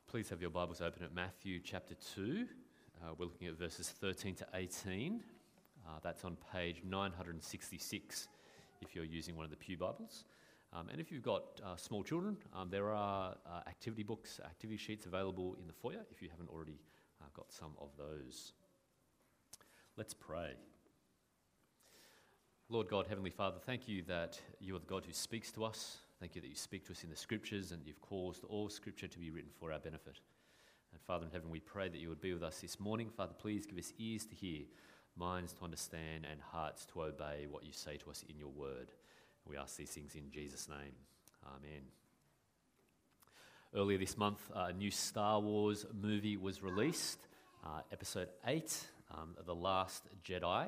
Please have your Bibles open at Matthew chapter 2. We're looking at verses 13 to 18. That's on page 966 if you're using one of the Pew Bibles. And if you've got small children, there are activity books, activity sheets available in the foyer if you haven't already got some of those. Let's pray. Lord God, Heavenly Father, thank you that you are the God who speaks to us. Thank you that you speak to us in the Scriptures and you've caused all Scripture to be written for our benefit. And Father in heaven, we pray that you would be with us this morning. Father, please give us ears to hear, minds to understand and hearts to obey what you say to us in your word. We ask these things in Jesus' name. Amen. Earlier this month, a new Star Wars movie was released, Episode 8, The Last Jedi.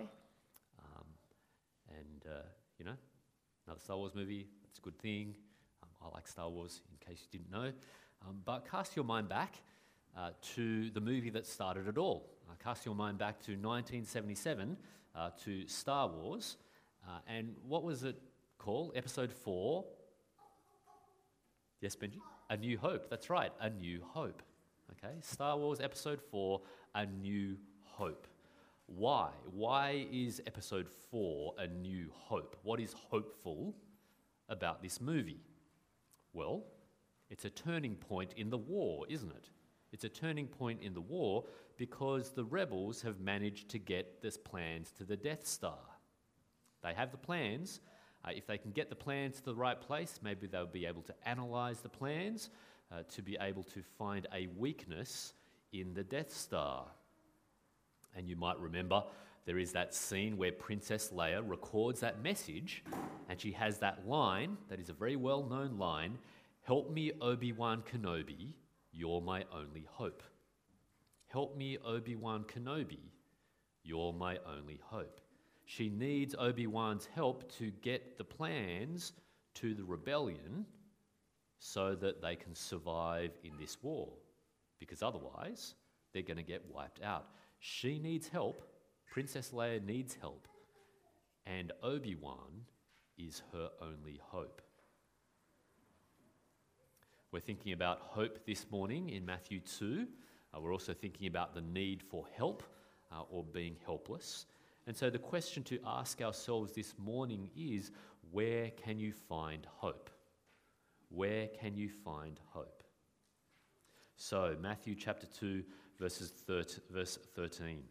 Another Star Wars movie, that's a good thing. I like Star Wars, in case you didn't know. But cast your mind back to the movie that started it all. Cast your mind back to 1977 to Star Wars. And what was it called? Episode 4. Yes, Benji? A New Hope. That's right, A New Hope. Okay, Star Wars Episode 4, A New Hope. Why? Why is Episode 4 A New Hope? What is hopeful about this movie? Well, it's a turning point in the war, isn't it? It's a turning point in the war because the rebels have managed to get the plans to the Death Star. They have the plans. If they can get the plans to the right place, maybe they'll be able to analyse the plans to be able to find a weakness in the Death Star. And you might remember there is that scene where Princess Leia records that message and she has that line, that is a very well-known line, "Help me, Obi-Wan Kenobi, you're my only hope." Help me, Obi-Wan Kenobi, you're my only hope. She needs Obi-Wan's help to get the plans to the rebellion so that they can survive in this war, because otherwise they're going to get wiped out. She needs help, Princess Leia needs help, and Obi-Wan is her only hope. We're thinking about hope this morning in Matthew 2. We're also thinking about the need for help or being helpless. And so the question to ask ourselves this morning is, where can you find hope? Where can you find hope? So Matthew chapter 2, verse 13.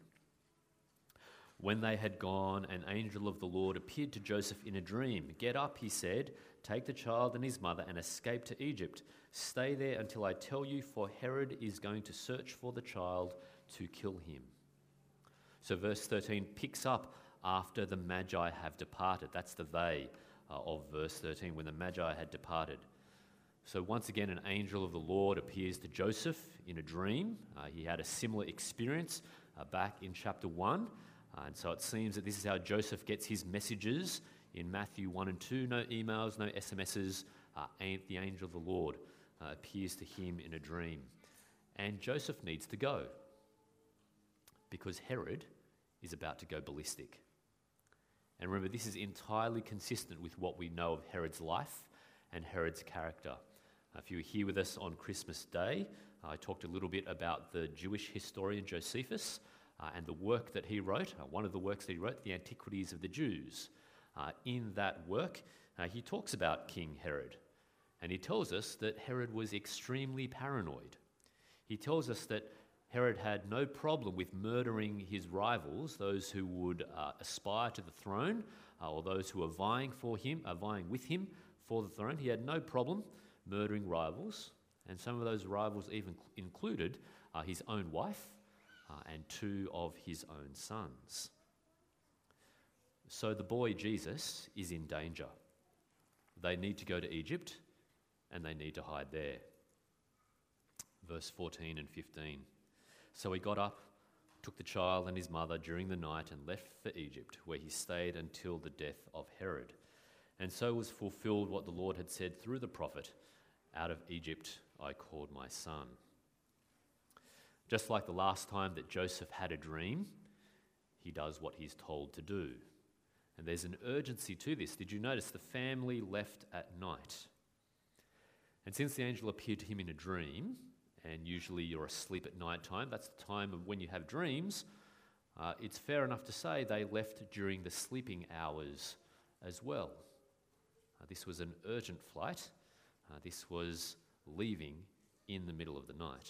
When they had gone, an angel of the Lord appeared to Joseph in a dream. "Get up," he said, "take the child and his mother and escape to Egypt. Stay there until I tell you, for Herod is going to search for the child to kill him." So verse 13 picks up after the Magi have departed. That's the they of verse 13, when the Magi had departed. So once again, an angel of the Lord appears to Joseph in a dream. He had a similar experience back in chapter 1. And so it seems that this is how Joseph gets his messages in Matthew 1 and 2. No emails, no SMSs. The angel of the Lord appears to him in a dream. And Joseph needs to go because Herod is about to go ballistic. And remember, this is entirely consistent with what we know of Herod's life and Herod's character. If you were here with us on Christmas Day, I talked a little bit about the Jewish historian Josephus and the work that he wrote, one of the works that he wrote, The Antiquities of the Jews. In that work, he talks about King Herod, and he tells us that Herod was extremely paranoid. He tells us that Herod had no problem with murdering his rivals, those who would aspire to the throne, or those who are vying with him for the throne. He had no problem murdering rivals, and some of those rivals even included his own wife and two of his own sons. So the boy Jesus is in danger. They need to go to Egypt, and they need to hide there. Verse 14 and 15. So he got up, took the child and his mother during the night and left for Egypt, where he stayed until the death of Herod. And so was fulfilled what the Lord had said through the prophet, "Out of Egypt I called my son." Just like the last time that Joseph had a dream, he does what he's told to do. And there's an urgency to this. Did you notice the family left at night? And since the angel appeared to him in a dream, and usually you're asleep at night time, that's the time of when you have dreams, it's fair enough to say they left during the sleeping hours as well. This was an urgent flight. This was leaving in the middle of the night.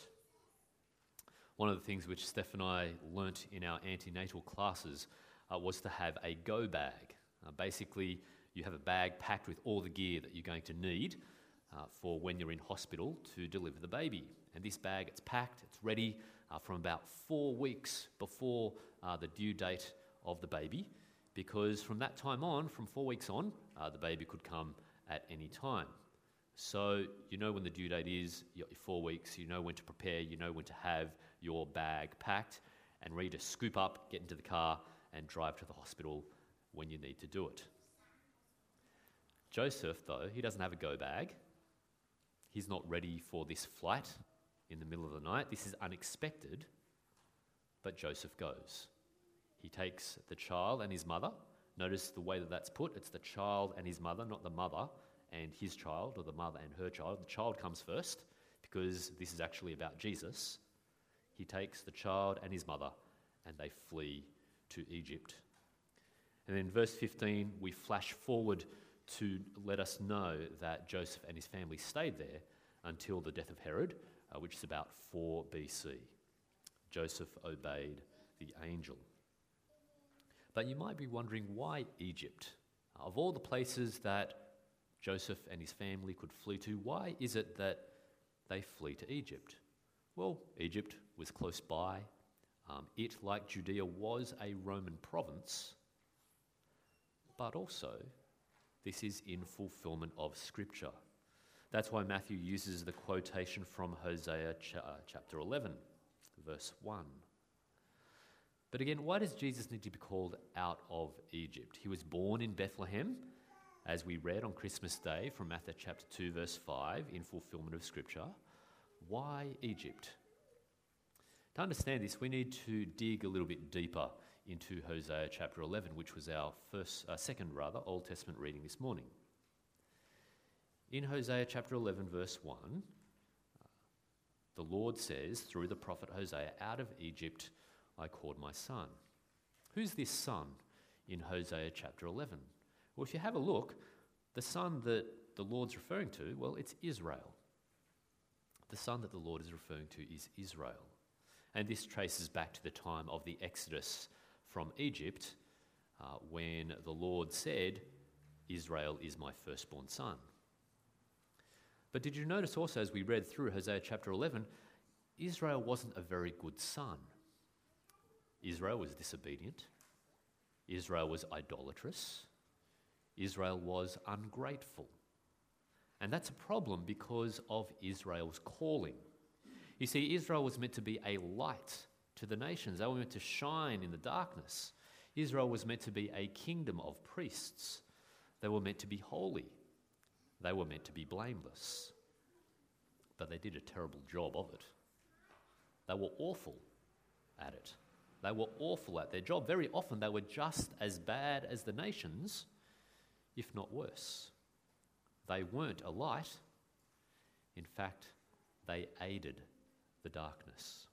One of the things which Steph and I learnt in our antenatal classes was to have a go bag. Basically, you have a bag packed with all the gear that you're going to need for when you're in hospital to deliver the baby. And this bag, it's packed, it's ready from about 4 weeks before the due date of the baby, because from that time on, from 4 weeks on, the baby could come at any time. So you know when the due date is, you've got your 4 weeks, you know when to prepare, you know when to have your bag packed and ready to scoop up, get into the car and drive to the hospital when you need to do it. Joseph, though, he doesn't have a go bag. He's not ready for this flight in the middle of the night. This is unexpected, but Joseph goes. He takes the child and his mother. Notice the way that that's put. It's the child and his mother, not the mother and his child, or the mother and her child. The child comes first, because this is actually about Jesus. He takes the child and his mother, and they flee to Egypt. And then in verse 15, we flash forward to let us know that Joseph and his family stayed there until the death of Herod, which is about 4 BC. Joseph obeyed the angel. But you might be wondering, why Egypt? Of all the places that Joseph and his family could flee to, why is it that they flee to Egypt? Well, Egypt was close by. It, like Judea, was a Roman province. But also, this is in fulfillment of Scripture. That's why Matthew uses the quotation from Hosea chapter 11, verse 1. But again, why does Jesus need to be called out of Egypt? He was born in Bethlehem, as we read on Christmas Day from Matthew chapter 2, verse 5, in fulfillment of Scripture. Why Egypt? To understand this, we need to dig a little bit deeper into Hosea chapter 11, which was our second Old Testament reading this morning. In Hosea chapter 11, verse 1, the Lord says, through the prophet Hosea, "Out of Egypt I called my son." Who's this son in Hosea chapter 11? Well, if you have a look, the son that the Lord's referring to, well, it's Israel. The son that the Lord is referring to is Israel. And this traces back to the time of the Exodus from Egypt, when the Lord said, "Israel is my firstborn son." But did you notice also, as we read through Hosea chapter 11, Israel wasn't a very good son. Israel was disobedient. Israel was idolatrous. Israel was ungrateful. And that's a problem because of Israel's calling. You see, Israel was meant to be a light to the nations. They were meant to shine in the darkness. Israel was meant to be a kingdom of priests. They were meant to be holy. They were meant to be blameless. But they did a terrible job of it. They were awful at it. They were awful at their job. Very often they were just as bad as the nations, if not worse. They weren't a light. In fact, they aided the darkness.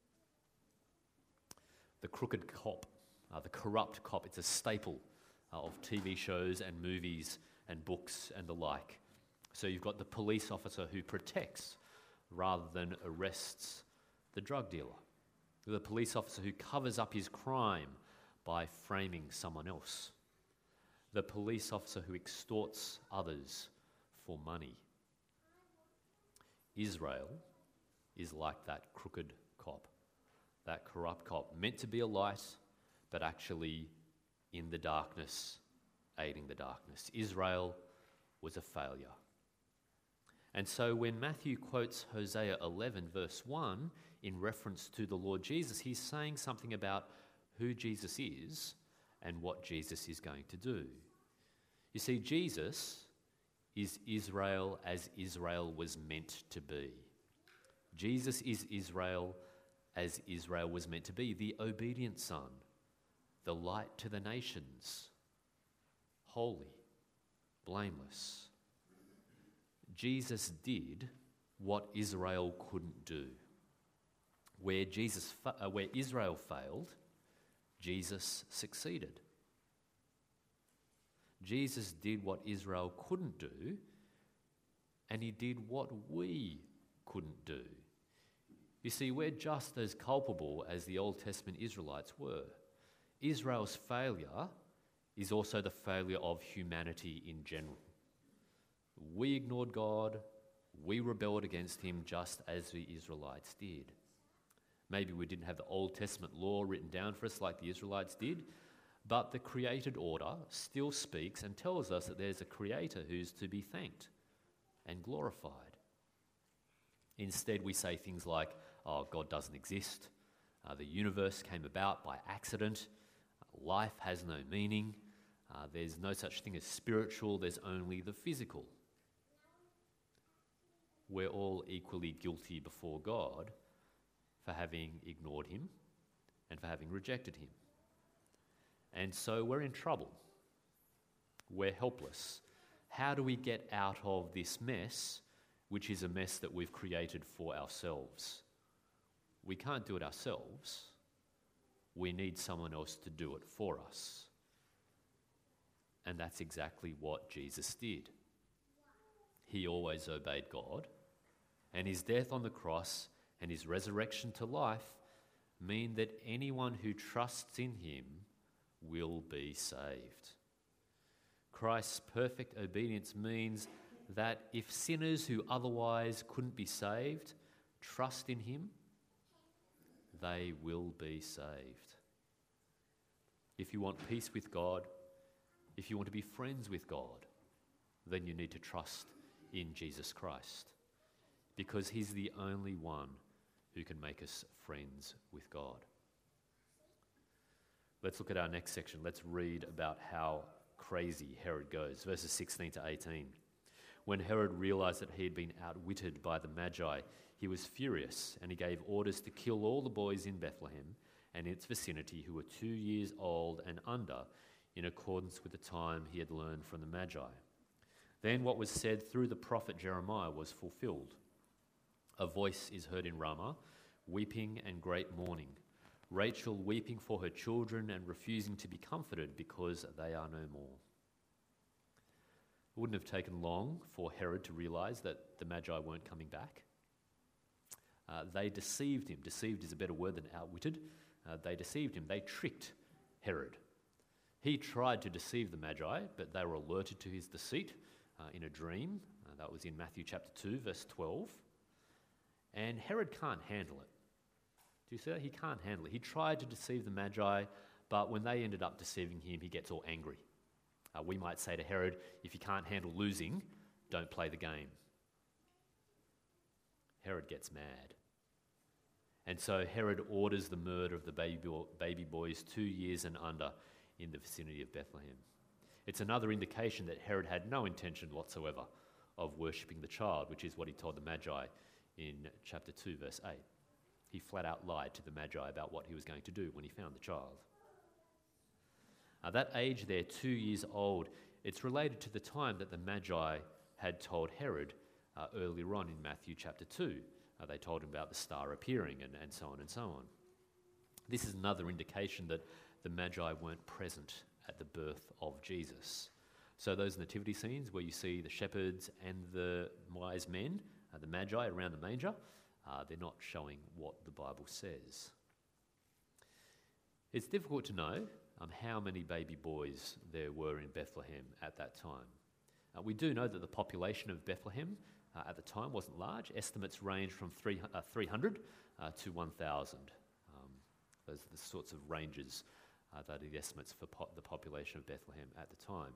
The crooked cop, the corrupt cop, it's a staple of TV shows and movies and books and the like. So you've got the police officer who protects rather than arrests the drug dealer. The police officer who covers up his crime by framing someone else. The police officer who extorts others for money. Israel is like that crooked cop, that corrupt cop, meant to be a light, but actually in the darkness, aiding the darkness. Israel was a failure. And so when Matthew quotes Hosea 11, verse 1, in reference to the Lord Jesus, he's saying something about who Jesus is and what Jesus is going to do. You see, Jesus is Israel as Israel was meant to be. Jesus is Israel as Israel was meant to be, the obedient son, the light to the nations, holy, blameless. Jesus did what Israel couldn't do. Where Israel failed, Jesus succeeded. Jesus did what Israel couldn't do, and he did what we couldn't do. You see, we're just as culpable as the Old Testament Israelites were. Israel's failure is also the failure of humanity in general. We ignored God, we rebelled against him just as the Israelites did. Maybe we didn't have the Old Testament law written down for us like the Israelites did, but the created order still speaks and tells us that there's a creator who's to be thanked and glorified. Instead, we say things like, oh, God doesn't exist, the universe came about by accident, life has no meaning, there's no such thing as spiritual, there's only the physical. We're all equally guilty before God for having ignored him and for having rejected him. And so we're in trouble. We're helpless. How do we get out of this mess, which is a mess that we've created for ourselves? We can't do it ourselves. We need someone else to do it for us. And that's exactly what Jesus did. He always obeyed God, and his death on the cross and his resurrection to life mean that anyone who trusts in him will be saved. Christ's perfect obedience means that if sinners who otherwise couldn't be saved trust in him, they will be saved. If you want peace with God, if you want to be friends with God, then you need to trust in Jesus Christ, because he's the only one who can make us friends with God. Let's look at our next section. Let's read about how crazy Herod goes, verses 16 to 18. When Herod realized that he had been outwitted by the Magi, he was furious, and he gave orders to kill all the boys in Bethlehem and its vicinity who were 2 years old and under, in accordance with the time he had learned from the Magi. Then what was said through the prophet Jeremiah was fulfilled. A voice is heard in Ramah, weeping and great mourning, Rachel weeping for her children and refusing to be comforted because they are no more. It wouldn't have taken long for Herod to realize that the Magi weren't coming back. They deceived him. Deceived is a better word than outwitted. They deceived him. They tricked Herod. He tried to deceive the Magi, but they were alerted to his deceit in a dream. That was in Matthew chapter 2, verse 12. And Herod can't handle it. Do you see that? He can't handle it. He tried to deceive the Magi, but when they ended up deceiving him, he gets all angry. We might say to Herod, if you can't handle losing, don't play the game. Herod gets mad. And so Herod orders the murder of the baby boys 2 years and under in the vicinity of Bethlehem. It's another indication that Herod had no intention whatsoever of worshipping the child, which is what he told the Magi in chapter 2, verse 8. He flat out lied to the Magi about what he was going to do when he found the child. That age there, 2 years old, it's related to the time that the Magi had told Herod earlier on in Matthew chapter 2. They told him about the star appearing and so on and so on. This is another indication that the Magi weren't present at the birth of Jesus. So those nativity scenes where you see the shepherds and the wise men, the Magi around the manger, they're not showing what the Bible says. It's difficult to know how many baby boys there were in Bethlehem at that time. We do know that the population of Bethlehem at the time wasn't large. Estimates range from 300 to 1,000. Those are the sorts of ranges that are the estimates for the population of Bethlehem at the time.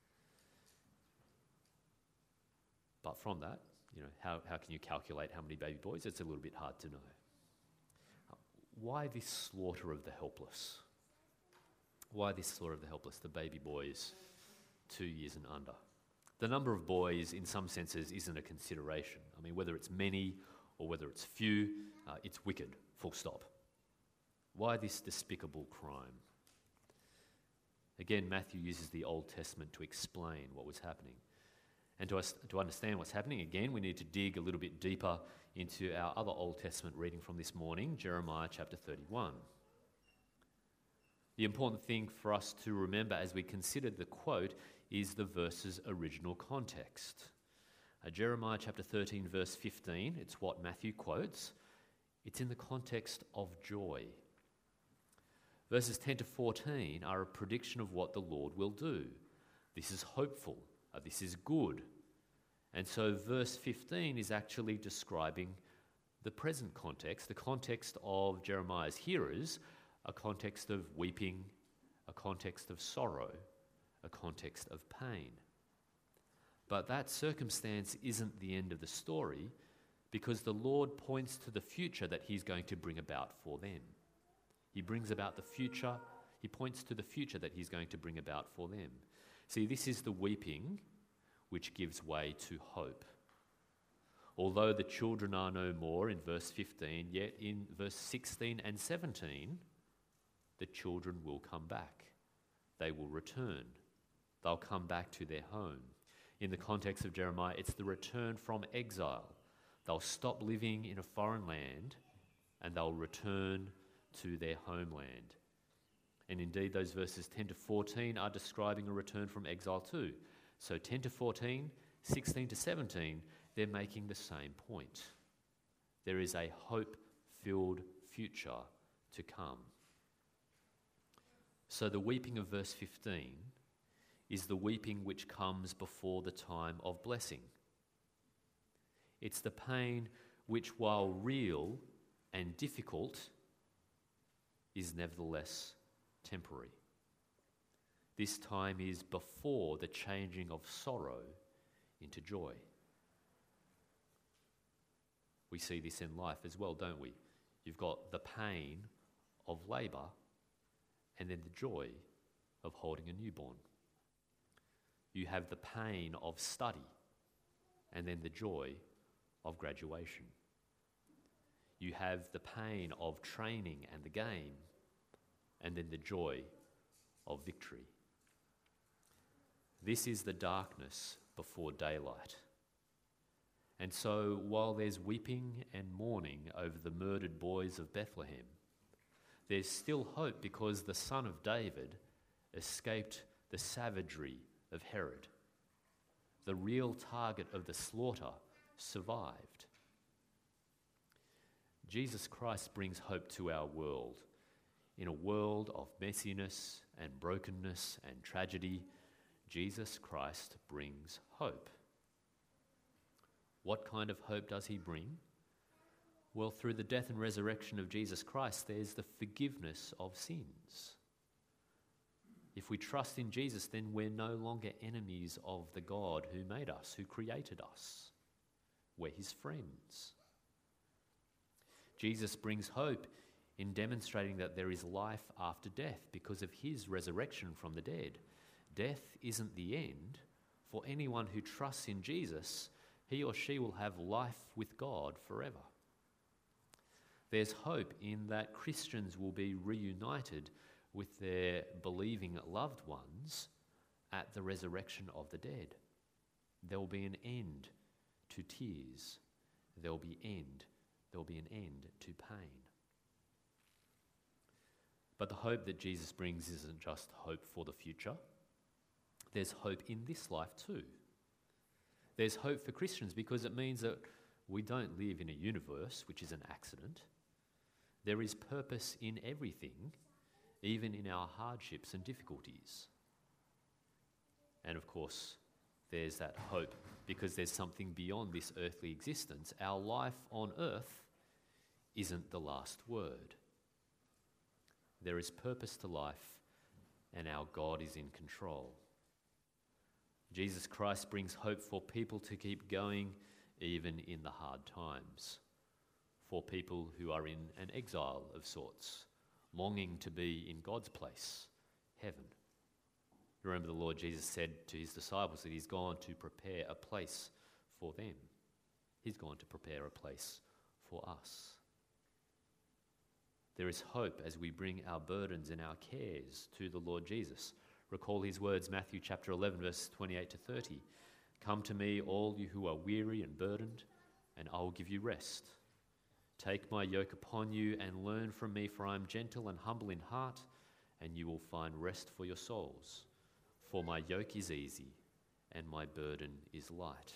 But from that, how can you calculate how many baby boys? It's a little bit hard to know. Why this slaughter of the helpless? Why this slaughter of the helpless, the baby boys 2 years and under? The number of boys, in some senses, isn't a consideration. I mean, whether it's many or whether it's few, it's wicked, full stop. Why this despicable crime? Again, Matthew uses the Old Testament to explain what was happening. And to understand what's happening, again, we need to dig a little bit deeper into our other Old Testament reading from this morning, Jeremiah chapter 31. The important thing for us to remember as we consider the quote is the verse's original context. Jeremiah chapter 13, verse 15, it's what Matthew quotes. It's in the context of joy. Verses 10 to 14 are a prediction of what the Lord will do. This is hopeful. This is good. And so verse 15 is actually describing the present context, the context of Jeremiah's hearers, a context of weeping, a context of sorrow, a context of pain. But that circumstance isn't the end of the story, because the Lord points to the future that he's going to bring about for them. He brings about the future, he points to the future that he's going to bring about for them. See, this is the weeping which gives way to hope. Although the children are no more in verse 15, yet in verse 16 and 17, the children will come back. They will return. They'll come back to their home. In the context of Jeremiah, it's the return from exile. They'll stop living in a foreign land and they'll return to their homeland. And indeed, those verses 10 to 14 are describing a return from exile too. So 10 to 14, 16 to 17, they're making the same point. There is a hope-filled future to come. So the weeping of verse 15 is the weeping which comes before the time of blessing. It's the pain which, while real and difficult, is nevertheless temporary. This time is before the changing of sorrow into joy. We see this in life as well, don't we? You've got the pain of labour and then the joy of holding a newborn. You have the pain of study and then the joy of graduation. You have the pain of training and the game and then the joy of victory. This is the darkness before daylight. And so while there's weeping and mourning over the murdered boys of Bethlehem, there's still hope because the son of David escaped the savagery of Herod. The real target of the slaughter survived. Jesus Christ brings hope to our world. In a world of messiness and brokenness and tragedy, Jesus Christ brings hope. What kind of hope does he bring? Well, through the death and resurrection of Jesus Christ, there's the forgiveness of sins. If we trust in Jesus, then we're no longer enemies of the God who made us, who created us. We're his friends. Jesus brings hope in demonstrating that there is life after death because of his resurrection from the dead. Death isn't the end. For anyone who trusts in Jesus, he or she will have life with God forever. There's hope in that Christians will be reunited with their believing loved ones at the resurrection of the dead. There will be an end to tears. There will be an end to pain. But the hope that Jesus brings isn't just hope for the future. There's hope in this life too. There's hope for Christians because it means that we don't live in a universe which is an accident. There is purpose in everything, even in our hardships and difficulties. And of course, there's that hope because there's something beyond this earthly existence. Our life on earth isn't the last word. There is purpose to life, and our God is in control. Jesus Christ brings hope for people to keep going even in the hard times, for people who are in an exile of sorts, longing to be in God's place, heaven. Remember, the Lord Jesus said to his disciples that he's gone to prepare a place for them. He's gone to prepare a place for us. There is hope as we bring our burdens and our cares to the Lord Jesus. Recall his words, Matthew chapter 11, verses 28 to 30. Come to me, all you who are weary and burdened, and I will give you rest. Take my yoke upon you and learn from me, for I am gentle and humble in heart, and you will find rest for your souls. For my yoke is easy and my burden is light.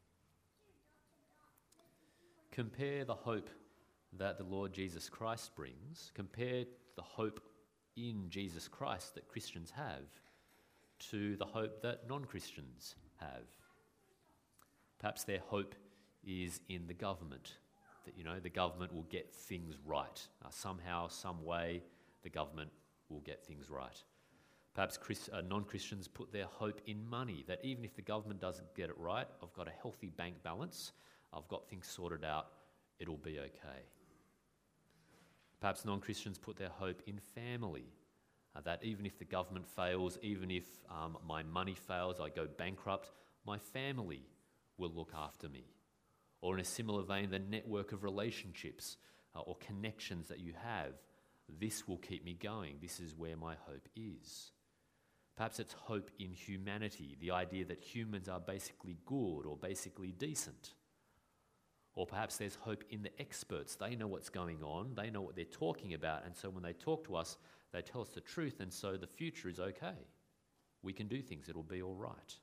Compare the hope that the Lord Jesus Christ brings, compare the hope in Jesus Christ that Christians have to the hope that non-Christians have. Perhaps their hope is in the government, that the government will get things right. Somehow, some way, the government will get things right. Perhaps non-Christians put their hope in money, that even if the government doesn't get it right, I've got a healthy bank balance, I've got things sorted out, it'll be okay. Perhaps non-Christians put their hope in family, that even if the government fails, even if my money fails, I go bankrupt, my family will look after me. Or in a similar vein, the network of relationships or connections that you have, this will keep me going. This is where my hope is. Perhaps it's hope in humanity, the idea that humans are basically good or basically decent. Or perhaps there's hope in the experts. They know what's going on, they know what they're talking about, and so when they talk to us, they tell us the truth, and so the future is okay. We can do things, it'll be all right.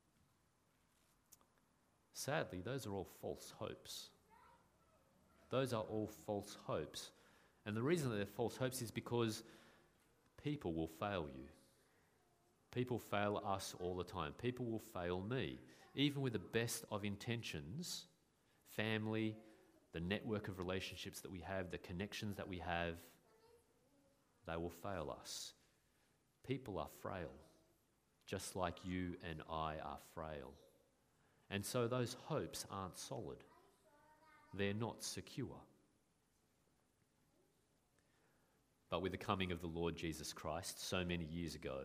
Sadly, those are all false hopes. Those are all false hopes. And the reason that they're false hopes is because people will fail you. People fail us all the time. People will fail me. Even with the best of intentions, family, the network of relationships that we have, the connections that we have, they will fail us. People are frail, just like you and I are frail. And so those hopes aren't solid. They're not secure. But with the coming of the Lord Jesus Christ so many years ago,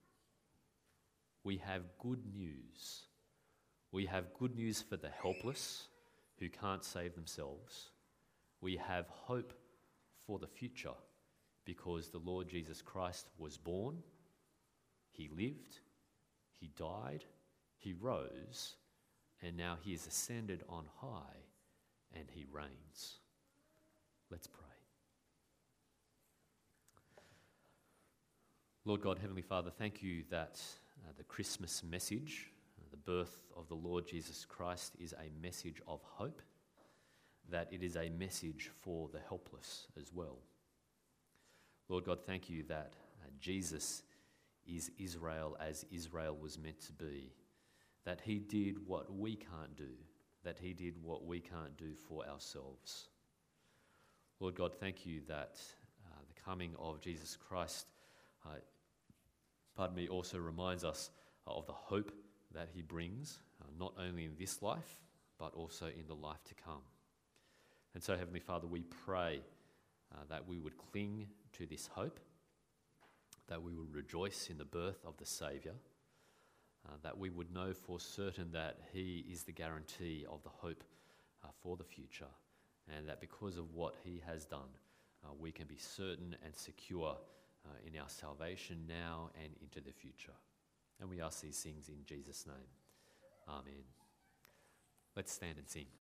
we have good news. We have good news for the helpless who can't save themselves. We have hope for the future because the Lord Jesus Christ was born, he lived, he died, he rose, and now he is ascended on high and he reigns. Let's pray. Lord God, Heavenly Father, thank you that the Christmas message, the birth of the Lord Jesus Christ, is a message of hope, that it is a message for the helpless as well. Lord God, thank you that Jesus is Israel as Israel was meant to be, that he did what we can't do, that he did what we can't do for ourselves. Lord God, thank you that the coming of Jesus Christ also reminds us of the hope that he brings, not only in this life, but also in the life to come. And so, Heavenly Father, we pray that we would cling to this hope, that we would rejoice in the birth of the Saviour, that we would know for certain that he is the guarantee of the hope for the future, and that because of what he has done, we can be certain and secure in our salvation now and into the future. And we ask these things in Jesus' name. Amen. Let's stand and sing.